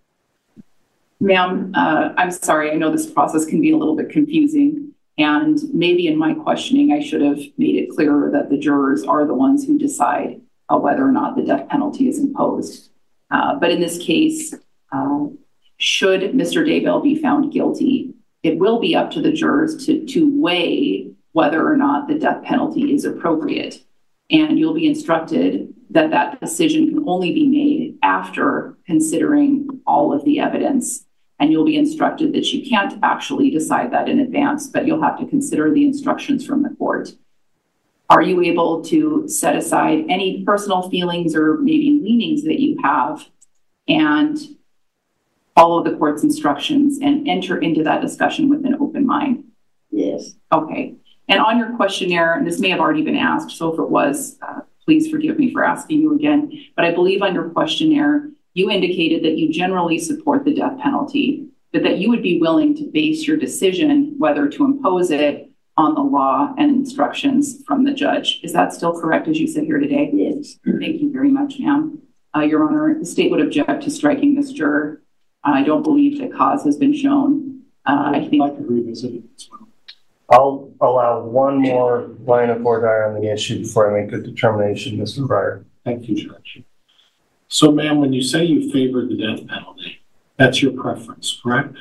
Ma'am, uh, I'm sorry, I know this process can be a little bit confusing, and maybe in my questioning, I should have made it clearer that the jurors are the ones who decide uh, whether or not the death penalty is imposed. Uh, but in this case, uh, should Mister Daybell be found guilty, it will be up to the jurors to, to weigh whether or not the death penalty is appropriate. And you'll be instructed that that decision can only be made after considering all of the evidence. And you'll be instructed that you can't actually decide that in advance, but you'll have to consider the instructions from the court. Are you able to set aside any personal feelings or maybe leanings that you have and follow the court's instructions and enter into that discussion with an open mind? Yes. Okay. And on your questionnaire, and this may have already been asked, so if it was, uh, please forgive me for asking you again, but I believe on your questionnaire, you indicated that you generally support the death penalty, but that you would be willing to base your decision whether to impose it on the law and instructions from the judge. Is that still correct as you sit here today? Yes. Thank you very much, ma'am. Uh, Your Honor, the state would object to striking this juror. Uh, I don't believe that cause has been shown. Uh, I think. I'd like to revisit it as well. I'll allow one more line of order on the issue before I make a determination, Mister Breyer. Thank you, Judge. So, ma'am, when you say you favor the death penalty, that's your preference, correct?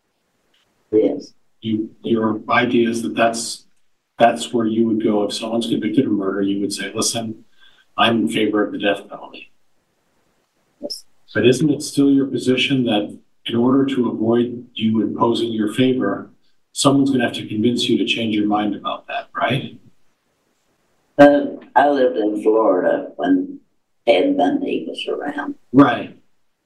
Yes. You, your idea is that that's, that's where you would go if someone's convicted of murder. You would say, listen, I'm in favor of the death penalty. Yes. But isn't it still your position that in order to avoid you imposing your favor, someone's going to have to convince you to change your mind about that, right? Uh, I lived in Florida when Ted Bundy was around. Right.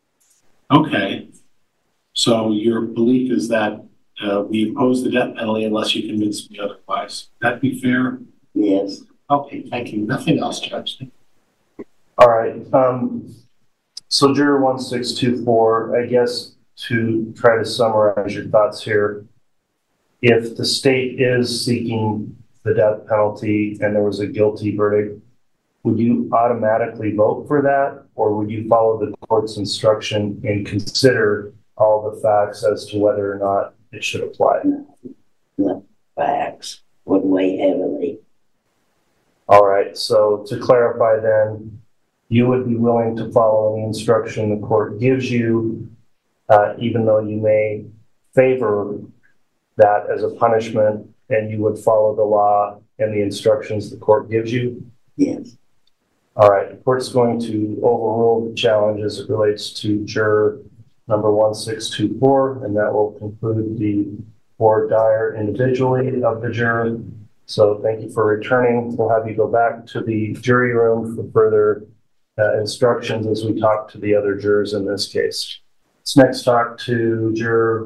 Okay. So your belief is that uh, we impose the death penalty unless you convince me otherwise. That be fair? Yes. Okay, thank you. Nothing else, Judge. All right. Um, so juror one six two four, I guess to try to summarize your thoughts here, if the state is seeking the death penalty and there was a guilty verdict, would you automatically vote for that, or would you follow the court's instruction and consider all the facts as to whether or not it should apply? The facts would weigh heavily. All right, so to clarify then, you would be willing to follow the instruction the court gives you, uh, even though you may favor that as a punishment, and you would follow the law and the instructions the court gives you? Yes. All right, the court's going to overrule the challenge as it relates to juror number one six two four, and that will conclude the voir dire individually of the juror. So thank you for returning. We'll have you go back to the jury room for further uh, instructions as we talk to the other jurors in this case. Let's next talk to juror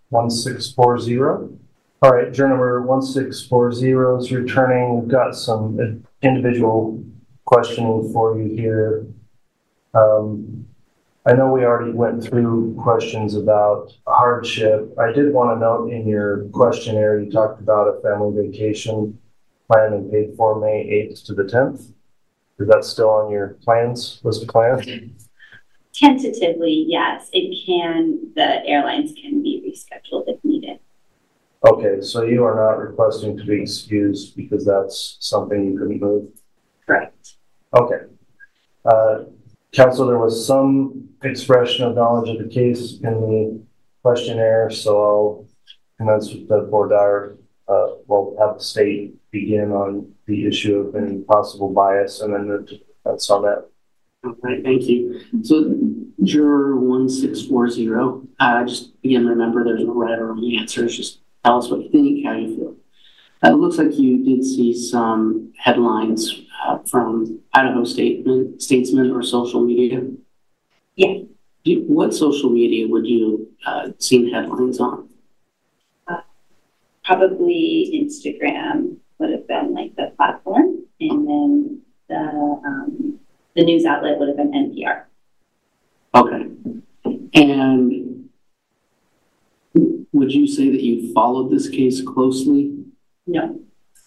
one six four zero. All right, juror number one six four zero is returning. We've got some individual questioning for you here. Um, I know we already went through questions about hardship. I did want to note in your questionnaire, you talked about a family vacation planned and paid for May eighth to the tenth. Is that still on your plans, list of plans? Tentatively, yes. It can, the airlines can be rescheduled if needed. Okay, so you are not requesting to be excused because that's something you couldn't move? Correct. Okay. Uh, Counsel, there was some expression of knowledge of the case in the questionnaire, so I'll commence with the voir dire. Uh, we'll have the state begin on the issue of any possible bias and then move to defense on that. All right, thank you. So, juror one six four zero, uh, just again, remember there's no right or wrong answers. Just tell us what you think, how you feel. Uh, it looks like you did see some headlines uh, from Idaho Statesman, Statesman or social media. Yeah. Do you, what social media would you uh, seen headlines on? Uh, probably Instagram would have been like the platform, and then the um, the news outlet would have been N P R. Okay. And would you say that you followed this case closely? No.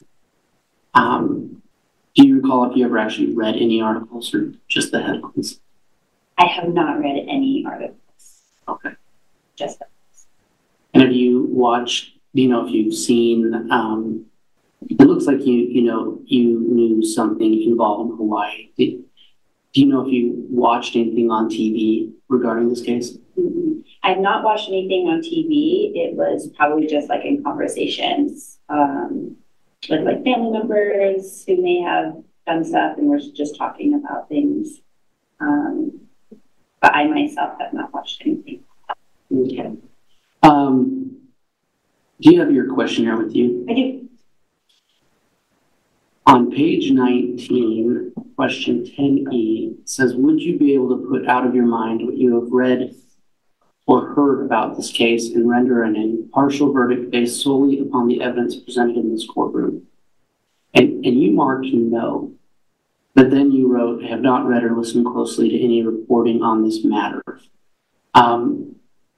Um, do you recall if you ever actually read any articles or just the headlines? I have not read any articles. Okay. Just that. And have you watched, do you know if you've seen, um, it looks like you, you know, you knew something involved in Hawaii. Did, do you know if you watched anything on T V regarding this case? Mm-hmm. I've not watched anything on T V. It was probably just like in conversations um, with like family members who may have done stuff, and we're just talking about things. Um, but I myself have not watched anything. Okay. Um, do you have your questionnaire with you? I do. On page nineteen, question ten E says, would you be able to put out of your mind what you have read or heard about this case and render an impartial verdict based solely upon the evidence presented in this courtroom? And, and you marked no, but then you wrote, I have not read or listened closely to any reporting on this matter. Um,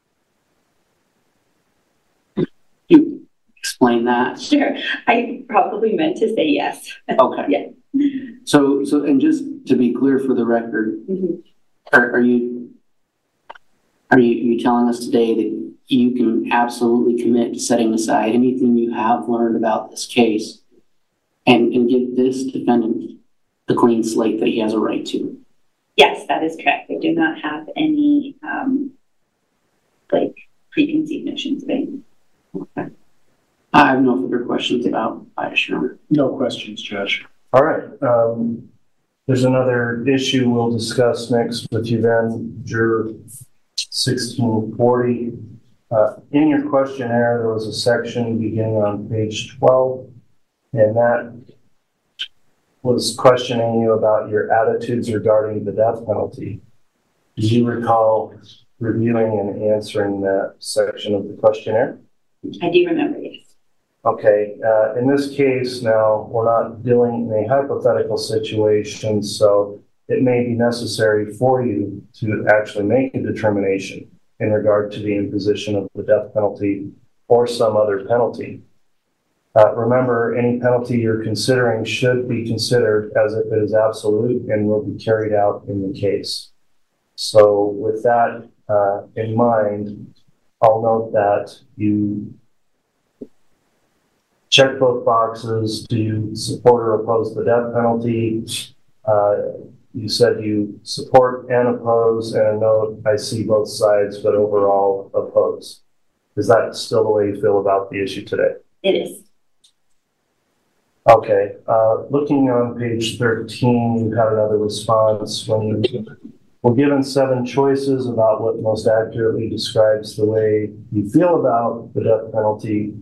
you explain that? Sure. I probably meant to say yes. Okay. Yeah. So, so, and just to be clear for the record, mm-hmm. are, are you, are you, you telling us today that you can absolutely commit to setting aside anything you have learned about this case and, and give this defendant the clean slate that he has a right to? Yes, that is correct. I do not have any, um, like, preconceived notions of anything. Okay. I have no further questions about bias, Your Honor. No questions, Judge. All right. Um, there's another issue we'll discuss next with you then, Juror sixteen forty. Uh, in your questionnaire, there was a section beginning on page twelve, and that was questioning you about your attitudes regarding the death penalty. Do you recall reviewing and answering that section of the questionnaire? I do remember, yes. Okay, uh, in this case now, we're not dealing in a hypothetical situation, so it may be necessary for you to actually make a determination in regard to the imposition of the death penalty or some other penalty. Uh, remember, any penalty you're considering should be considered as if it is absolute and will be carried out in the case. So with that uh, in mind, I'll note that you check both boxes. Do you support or oppose the death penalty? Uh, you said you support and oppose, and a note, I see both sides, but overall oppose. Is that still the way you feel about the issue today? It is. Okay. Uh, looking on page thirteen, you had another response when you were given seven choices about what most accurately describes the way you feel about the death penalty.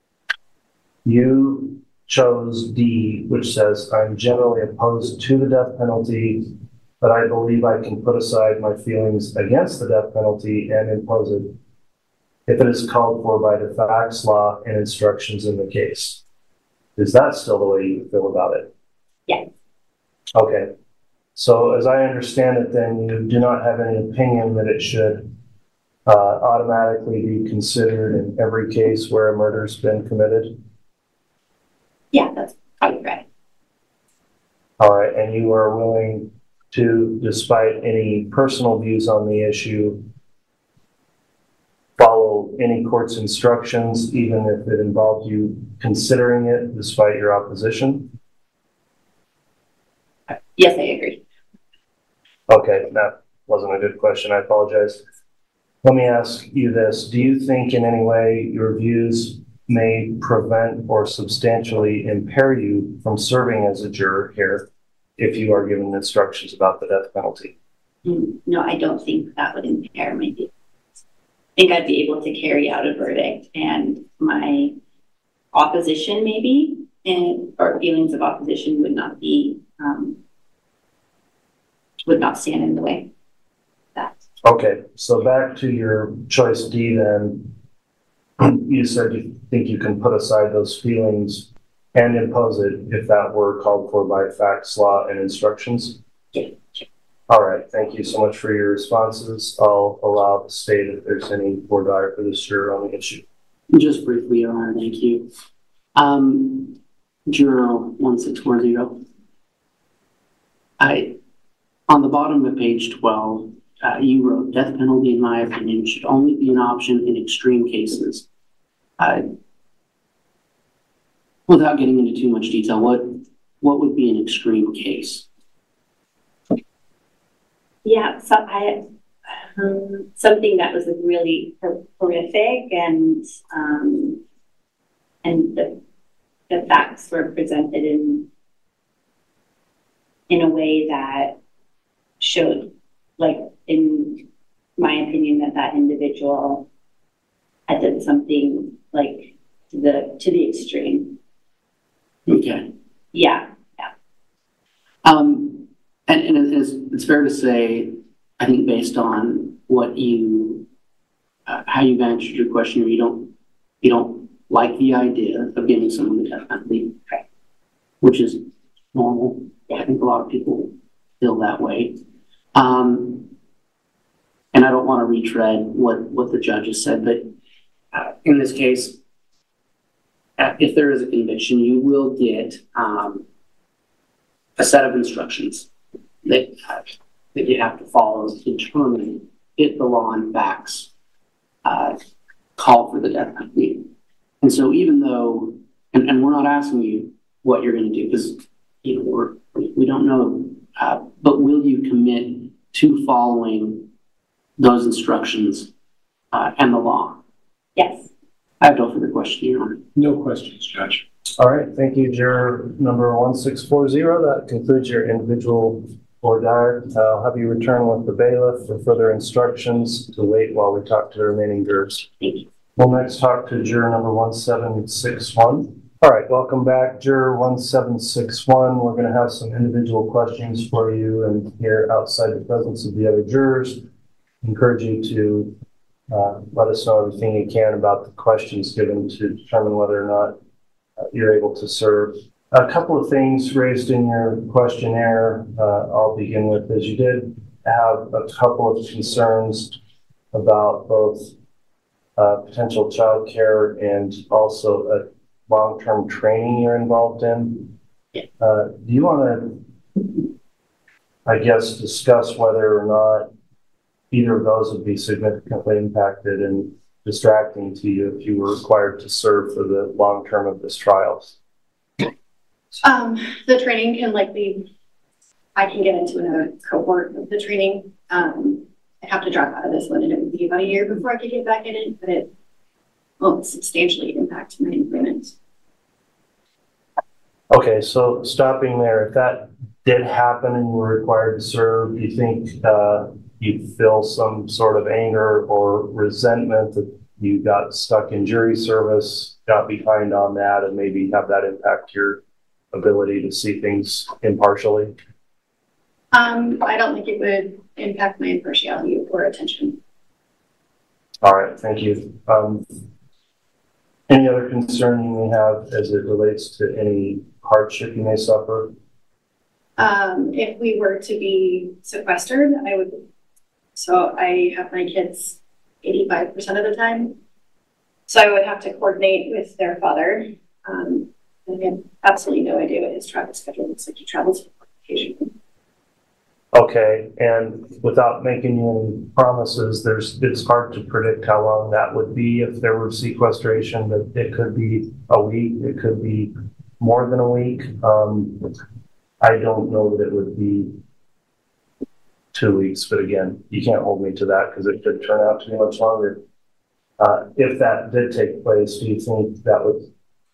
You chose D, which says, I'm generally opposed to the death penalty, but I believe I can put aside my feelings against the death penalty and impose it if it is called for by the facts, law, and instructions in the case. Is that still the way you feel about it? Yeah. Okay. So as I understand it, then you do not have any opinion that it should uh, automatically be considered in every case where a murder's been committed? Yeah, that's probably right. All right. And you are willing to, despite any personal views on the issue, follow any court's instructions, even if it involved you considering it despite your opposition? Yes, I agree. Okay, that wasn't a good question. I apologize. Let me ask you this. Do you think in any way your views may prevent or substantially impair you from serving as a juror here if you are given instructions about the death penalty? Mm, no, I don't think that would impair my views. I think I'd be able to carry out a verdict, and my opposition maybe, and or feelings of opposition would not be, um, would not stand in the way of that. Okay, so back to your choice D then. You said you think you can put aside those feelings and impose it if that were called for by facts, law, and instructions? Yeah. All right, thank you so much for your responses. I'll allow the state if there's any voir dire for this juror on the issue. Just briefly, Your Honor, thank you. Um, Juror one six four zero. I, on the bottom of page twelve, uh, you wrote, death penalty, in my opinion, should only be an option in extreme cases. Uh, without getting into too much detail, what, what would be an extreme case? Yeah, so I, um, something that was like really horrific, and um, and the the facts were presented in in a way that showed, like, in my opinion, that that individual had done something like to the to the extreme. Okay. Yeah. Yeah. Um. And, and it's, it's fair to say, I think based on what you, uh, how you've answered your question, you don't, you don't like the idea of giving someone the death penalty, right, which is normal. I think a lot of people feel that way. Um, and I don't want to retread what, what the judge has said, but uh, in this case, uh, if there is a conviction, you will get um, a set of instructions that, uh, that you have to follow to determine if the law and facts uh, call for the death penalty. And so even though, and, and we're not asking you what you're going to do, because you know, we're, we don't know, uh, but will you commit to following those instructions uh, and the law? Yes. I have no further question, Your Honor. No questions, Judge. All right, thank you, juror number one six four zero. That concludes your individual voir dire. I'll have you return with the bailiff for further instructions to wait while we talk to the remaining jurors. Thank you. We'll next talk to juror number one seven six one. All right, welcome back, juror one seven six one. We're going to have some individual questions for you, and here outside the presence of the other jurors, I encourage you to uh, let us know everything you can about the questions given to determine whether or not uh, you're able to serve. A couple of things raised in your questionnaire uh, I'll begin with is you did have a couple of concerns about both uh, potential child care and also a long-term training you're involved in. Uh, do you want to, I guess, discuss whether or not either of those would be significantly impacted and distracting to you if you were required to serve for the long term of this trial? Um, the training can likely, I can get into another cohort of the training. Um, I have to drop out of this one, and it would be about a year before I could get back in it, but it won't substantially impact my employment. Okay, so stopping there, if that did happen and you were required to serve, do you think uh, you'd feel some sort of anger or resentment that you got stuck in jury service, got behind on that, and maybe have that impact your ability to see things impartially? Um, I don't think it would impact my impartiality or attention. All right, thank you. Um, any other concern you may have as it relates to any hardship you may suffer? Um, if we were to be sequestered, I would, so I have my kids eighty-five percent of the time. So I would have to coordinate with their father. Um, and I have absolutely no idea what his travel schedule looks like. He travels for occasionally. Okay, and without making any promises, there's it's hard to predict how long that would be if there were sequestration. That it could be a week, it could be more than a week. Um, I don't know that it would be two weeks, but again, you can't hold me to that because it could turn out to be much longer. Uh, if that did take place, do you think that would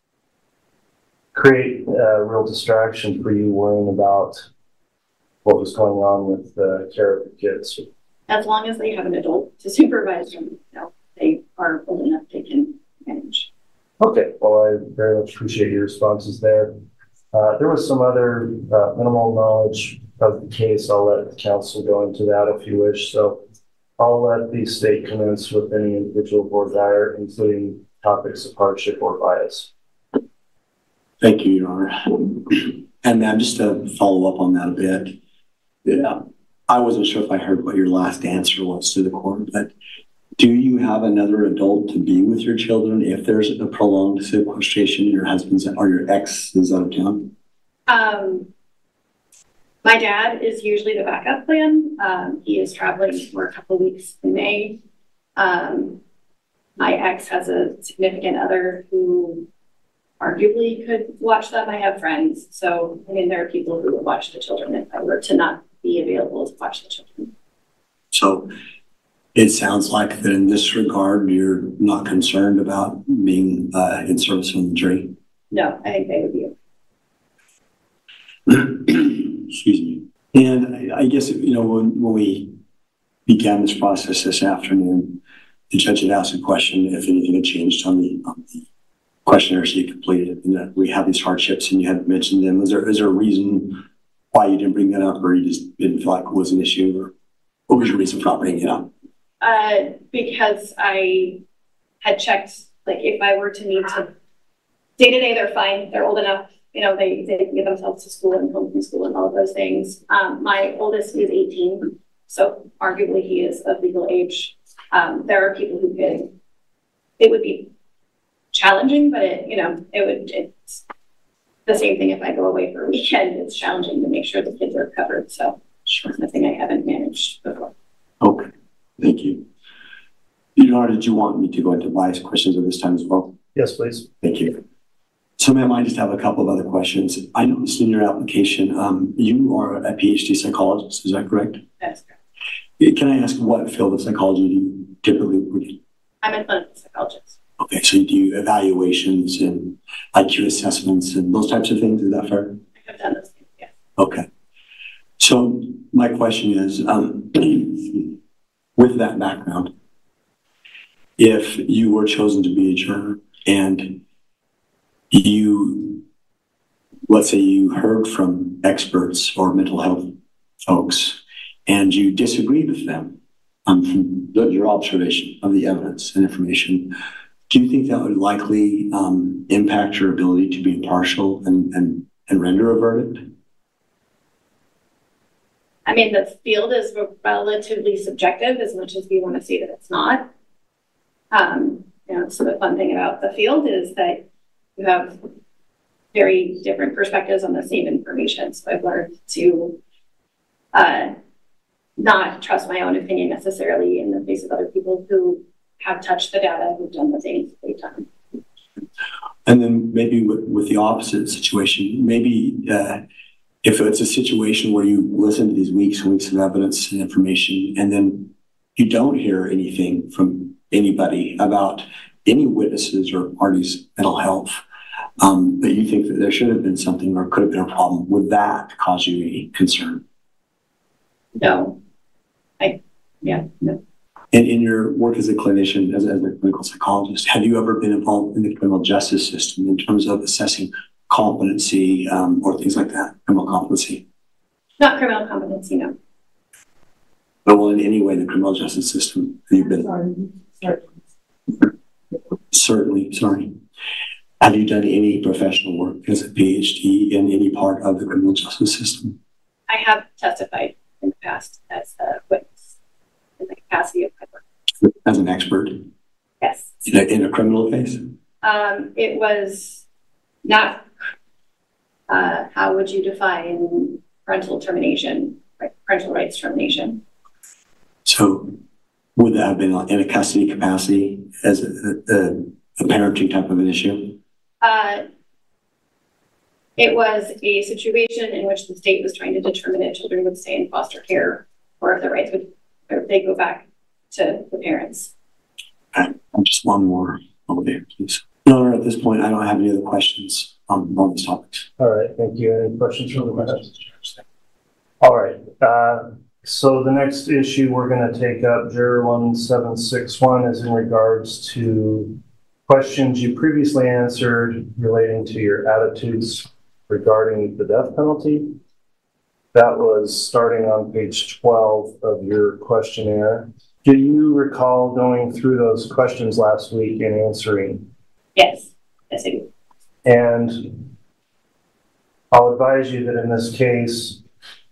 create a real distraction for you worrying about what was going on with the care of the kids? As long as they have an adult to supervise them, you know, they are old enough they can manage. Okay, well, I very much appreciate your responses there. Uh, there was some other uh, minimal knowledge of the case. I'll let the council go into that if you wish. So I'll let the state commence with any individual voir dire, including topics of hardship or bias. Thank you, Your Honor. And ma'am, just to follow up on that a bit, yeah, I wasn't sure if I heard what your last answer was to the court, but do you have another adult to be with your children if there's a prolonged sequestration, your husband's or your ex is out of town? Um, my dad is usually the backup plan. Um, he is traveling for a couple of weeks in May. Um, my ex has a significant other who arguably could watch them. I have friends. So, I mean, there are people who would watch the children if I were to not be available to watch the children. So it sounds like that in this regard, you're not concerned about being uh, in service on the jury. No, I think they would be okay. Excuse me. And I, I guess, you know, when, when we began this process this afternoon, the judge had asked a question if anything had changed on the, on the questionnaires you completed, and that we have these hardships and you hadn't mentioned them. Is there, is there a reason why you didn't bring that up, or you just didn't feel like it was an issue, or what was your reason for not bringing it up? Uh, because I had checked, like, if I were to need to, day to day, they're fine. They're old enough. You know, they, they can get themselves to school and home from school and all of those things. Um, my oldest is eighteen, so arguably he is of legal age. Um, there are people who could, it would be challenging, but it, you know, it would, it's the same thing if I go away for a weekend. It's challenging to make sure the kids are covered. So sure, it's nothing I haven't managed before. Okay, thank you. Your Honor, did you want me to go into bias questions at this time as well? Yes, please. Thank you. So, ma'am, I just have a couple of other questions. I noticed in your application, um, you are a PhD psychologist. Is that correct? That's correct. Can I ask what field of psychology do you typically work in? I'm a clinical psychologist. Okay, so you do evaluations and I Q assessments and those types of things. Is that fair? I have done those things, yes. Okay. So my question is, um, with that background, if you were chosen to be a juror and you, let's say you heard from experts or mental health folks and you disagreed with them um, from the, your observation of the evidence and information, do you think that would likely um, impact your ability to be impartial and, and, and render a verdict? I mean, the field is relatively subjective as much as we want to say that it's not. Um, you know, so the fun thing about the field is that you have very different perspectives on the same information. So I've learned to uh, not trust my own opinion necessarily in the face of other people who have touched the data, who've done the things they've done. And then maybe with, with the opposite situation, maybe uh, if it's a situation where you listen to these weeks and weeks of evidence and information, and then you don't hear anything from anybody about any witnesses or parties' mental health, um, but you think that there should have been something or could have been a problem, would that cause you any concern? No. I, yeah, no. And in your work as a clinician, as, as a clinical psychologist, have you ever been involved in the criminal justice system in terms of assessing competency um, or things like that, criminal competency? Not criminal competency, no. But well, in any way, the criminal justice system, have you been? Sorry. Certainly, sorry. Have you done any professional work as a PhD in any part of the criminal justice system? I have testified in the past as a witness in the capacity of my work. As an expert? Yes. In a, in a criminal case? Um, it was not, uh, how would you define parental termination, right, parental rights termination? So would that have been in a custody capacity as a, a, a parenting type of an issue? Uh, it was a situation in which the state was trying to determine if children would stay in foster care or if their rights would, or if they go back to the parents. Okay. Just one more over there, please. No, at this point, I don't have any other questions on, on this topic. All right, thank you. Any questions from the questions? All right. Uh, so the next issue we're going to take up, Juror one seven six one, is in regards to questions you previously answered relating to your attitudes regarding the death penalty. That was starting on page twelve of your questionnaire. Do you recall going through those questions last week and answering? Yes, yes, I do. And I'll advise you that in this case,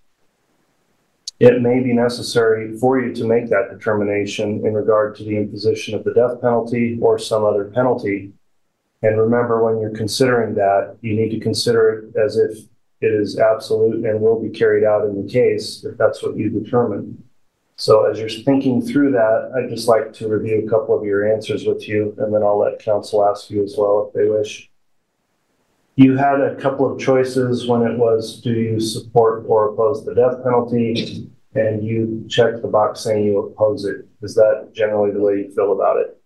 it may be necessary for you to make that determination in regard to the imposition of the death penalty or some other penalty. And remember, when you're considering that, you need to consider it as if it is absolute and will be carried out in the case, if that's what you determine. So as you're thinking through that, I'd just like to review a couple of your answers with you, and then I'll let counsel ask you as well if they wish. You had a couple of choices when it was, do you support or oppose the death penalty? And you checked the box saying you oppose it. Is that generally the way you feel about it?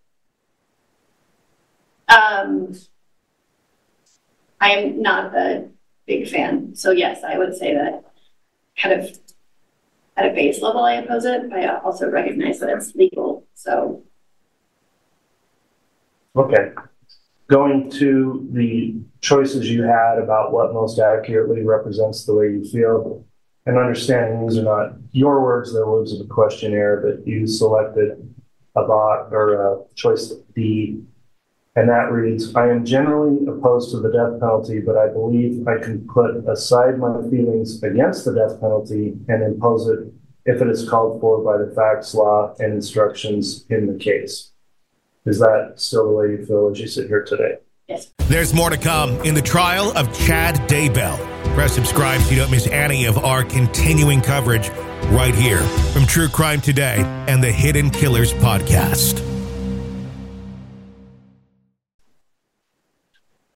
Um, I am not a big fan. So yes, I would say that kind of at a base level, I oppose it, but I also recognize that it's legal, so. Okay. Going to the choices you had about what most accurately represents the way you feel, and understanding these are not your words, they're words of the questionnaire, but you selected a bot or a choice D, and that reads, I am generally opposed to the death penalty, but I believe I can put aside my feelings against the death penalty and impose it if it is called for by the facts, law, and instructions in the case. Is that still the way you feel as you sit here today? Yes. There's more to come in the trial of Chad Daybell. Press subscribe so you don't miss any of our continuing coverage right here from True Crime Today and the Hidden Killers podcast.